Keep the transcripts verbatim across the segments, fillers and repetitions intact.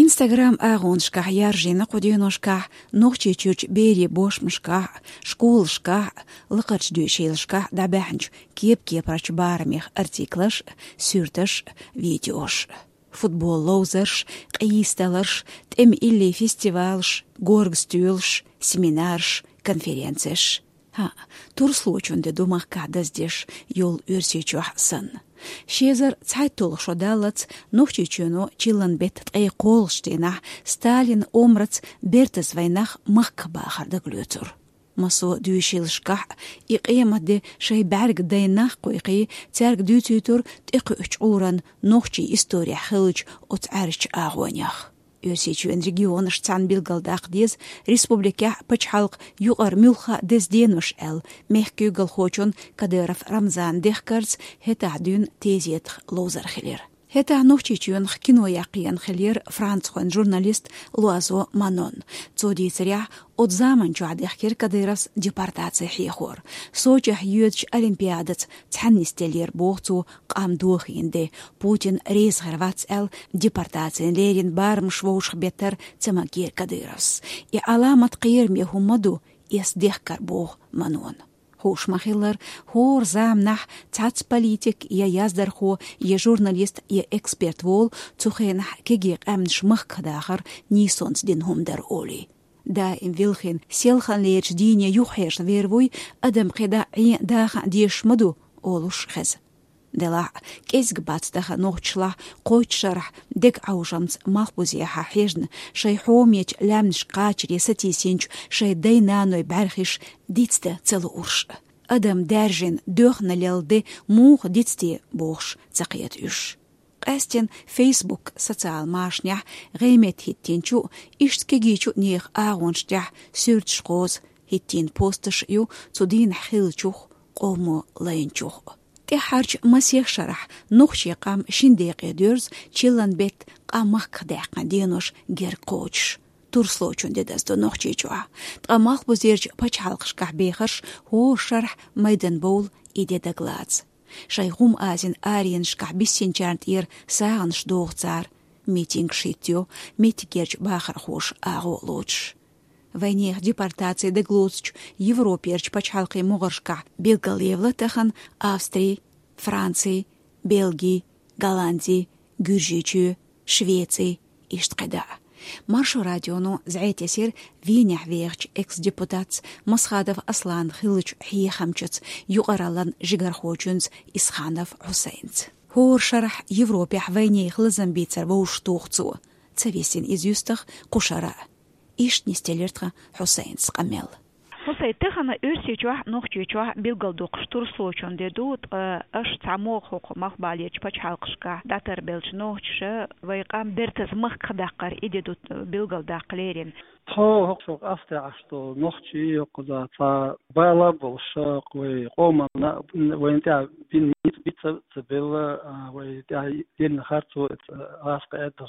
Instagram агоншках яржина кудиношках, нохчичуч бери бошмшках, школшках, лыкарч дюшелшках дабахнч, кеп-кепрач бармих артиклаш, сүрташ, видеош. Футбол лоузерш, қиисталарш, тем илли фестивалш, горгстюлш, семинарш, конференцияш. Ха, турслучунде думах кадаздеш, йол үрсечуах сын. Шезар цайтол шодалац, нухчичуну чилан бет тқей қолштенах, Сталин омрац бертес вайнах махкабахарда глюцур. Масо дүйшилшках, иқиямадде шай бәрг дайнах қойқи, цәрг дүйтүйтур тиқы үч уран нухчи история хылыч от әрч ағуанях. Өрсечуен регионыш цан билгалдақ дез, республика пачхалq юғар мюлха дез денуш әл, мехкюгал хочун Кадыров Рамзан дехкарц, хета дюн тезет лозар хилер. Хета нухчичуен кино яқиян хилер францхан журналист Луазо Манон. Цоди царя от заман чуадехкер Кадыровс депортация хихор. Сочах юдч олимпиадец цаннистелер бохцу қамдух инде. Путин рейс харвац әл депортация лерин барм швоуш бетер цамагер Кадыровс. И аламат қиер мехумаду ес дехкар бох Манон. Хош махиллар, хор замнах, цац политик, я яздархо, я журналист, я эксперт вол, цухенах кегек амнш махкадахар, нисонс дин хумдар оли. Да им вилхин, селхан леч диня юхеш вервуй, адам кеда и даха диш маду, олуш хез. Дела, кезг бацдаха нохчла, койчшарах, дек аужамц махбузияха хежн, шай хомеч лямнш качри сатисинч, шай дайнаной бархиш, дицте целу урш. Адам дәржин дөхна лелды мух дицте бохш цақият үш. Қастен Facebook социал машнях ғеймет хиттинчу, иштскегичу нех ағонштях сүртшқоз, хиттин постыш ю, цудин хилчух, қому лайнчух. Техарч масех шарах, нухчи қам шиндеқе дөрз, чилан бет қамақ қадаққан денош гер коч. Турслочун дедасто нухчи чуа. Тқамақ бузерч пачалқшқах бехарш, хо шарах майдан бол иде дагладз. Шайғум азин ариеншқах биссенчарнт ир сағынш доғцар. Митинг шитю, митигерч бахар хош ағо лоч. Войнех депортации деглоцч, Европерч пачалқи муғыршқа, Белгалевла тахан Австрии, Франции, Бельгии, Голландии, Гюржичу, Швеции, иштқеда. Маршу радиону зәйтесер венях веғч экс-депутатс Масхадов Аслан Хилыч Хиехамчыц, юғаралан Жигархочунц Исханов Хусейнц. Хор шарах Европех войнех лазамбицар вауштуғцу, цавесин из юстах кушара. Ишт нестелертха Хусейн сқамел. Хусей тихана үрсичуах нухчичуах билгалдуқ штурслочун дедут аш цамох хоқ махбалеч пачалқшка датар белч нухчша вайқам бертез мах қадаққар идедут билгалдақлерин. Та хоқ афта ашто нухчи қуда та байла болша қой қомана вайнта бин битса цбела вайта ден харту афта эдос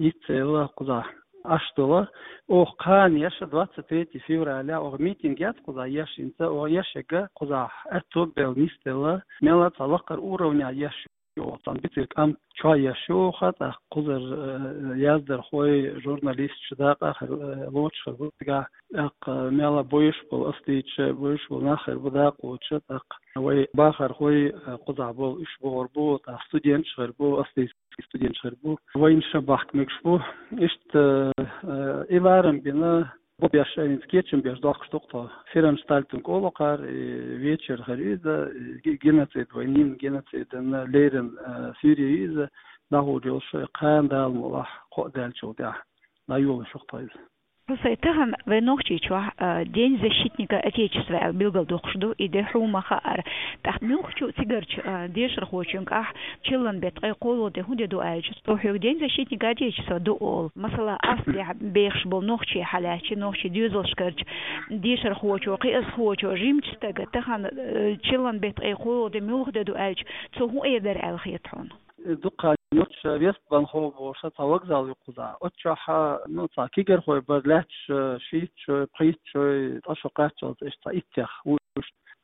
ицела қуда Аштола, ох кан яша двадцать третьего февраля, ох митинг яд куда яшинца, ох яшега куда это бел нистела, мела талакар уровня яши. Там битик ам чай яшо хата кузер яздер хой журналист чдака лоч хатга ак мела боиш бол астич боиш бол нахер буда коча так вай бахар хой куда бол иш бор бо та студент шер бо астич студент шер бо вайн шабах мекшбо ишт иварам бина Бобяшин скетчем без дох штукта. Ференстальтунг олокар вечер хариза геноцид войнин геноцид на лерен Сирии находил что кандал мулах кодал чуда на юл шухтайз. Хусайтахан венохчичва день защитника отечества билгалдухшду и дехрумахар. Тахт мюхчу цигарч дешрхочунг ах чилан бет айқолу де худеду айч. Стохюк день защитника отечества дуол. Масала асли бехш бол нохчи халячи нохчи дюзелшкарч дешрхочу қиасхочу жимчстага тахан чилан бет айқолу де мюхдеду айч. Цуху эдер алхиятхон. Дука ночь вест банхов воша тавагзал юкуда. Отчаха ну та кигер хой берлач шит прит шой ашоқат чот эшта иттях уш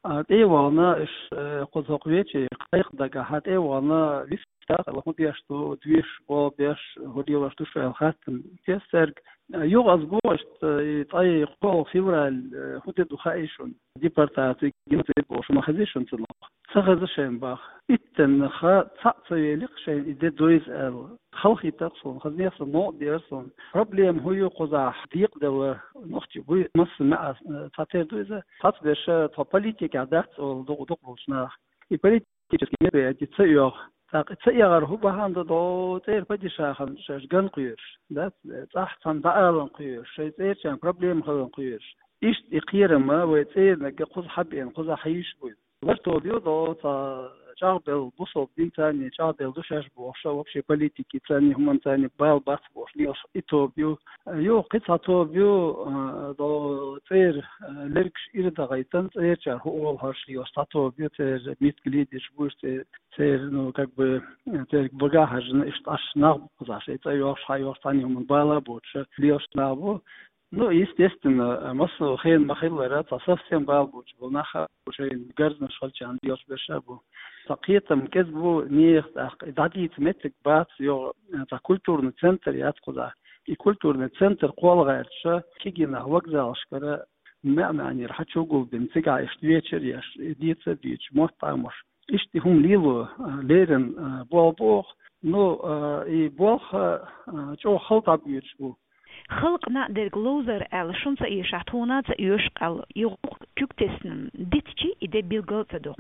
ايوانا اش قزوقويتي قيق دقا هات ايوانا لسه الله بيش تو دويش بو بيش هودي واش تو شوال خاتم تيسرق يوغ ازبوش طاي قول فيورال هودي دو خايشون ديبارتاتي جنتي بوش ما خزيشون تلو سخزشين باخ itten خا تصيلق شيء إذا دويز ال خلقي تقصون خزنيس نوع ديرسون problem هو قزاح ديق دوا نختي هو مس مع تاتير دويزة تاتبش تبوليتيك عدات أو دو دو بولشنا البوليتيك كيمي تسير تسير هو بهاند دو تير بدي شاخن شاش جن قيرش ده صح تان دارن قيرش شيء تير كان problem هو قيرش إيش يقيرما وتير نك قز حبين قز حيش بوي ورتو بيودو تا جابل بوصل دين تاني جابل دوشاش بوشة وبشي بوليتيكي تاني هم تاني بايل بات بوش ليش إتوبيو يو قطعة توبيو دو تير ليركش إيردا غيتن تير جار هو أول هرش ليش تاتوبيو تير ميت جليدش بوش تير تير نو как бы تير بقاهج إشتاش ناغ بقزاش إتايوش حيوش تاني هم بايلا بوش ليش ناغبو Ну, естественно, массу хейн махиллера, совсем балбуч, был наха, уже гарзна шалчан, диос бешабу. Сакитам кезбу них, дадит метик бац, йо, за культурный центр, я откуда. И культурный центр колгайрша, кигина, вокзалшкара, мa'мани, рахачу гулбин, цыга, ишт вечер, еш, идица, дич, мост тамош. Ишти хум лилу, лерен, болбох, ну, и болх, чо халтаб ючбу. خلقنا در گلوزر ال شون سا ایشاتونا سا ایشقل یو کوکتسن دیتچی ایده بیلگل تدو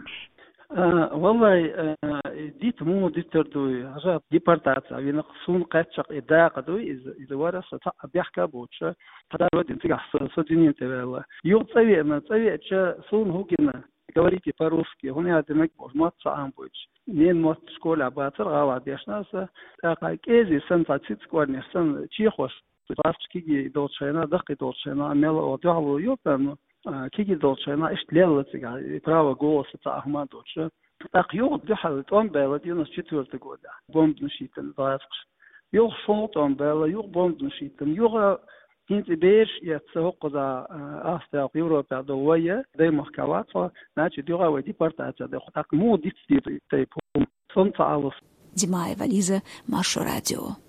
والله ديت مو ديتردوي عجب ديبارتاتا وين قصون قاتشق إدا قدوي إذا إذا ورث بيحكى بوتش هذا ودي نتيجة صدقني تبعه يوم تسوي ما تسوي إتش صون هو كنا говорите по-русски هنا دمك ما تصعم بوتش نين ما تشكول عباتر غاوا بيشناسا تاقا كيزي سن تاتيت كورني سن تشيخوش كيجي долчайна дақи долчайна амела одягало ёпам كيجي долчайна ишт лелатига право голоса та ахмад доча так ёг дихал он бела девяносто четвёртого года бомбнушитен даск ёг шолт он бела ёг бомбнушитен ёг инти беш я цоқда аста Европа довая дай махкават значит ёга вади партация да так му дистит тайп сон цалос Димаева Лиза, Машу радио.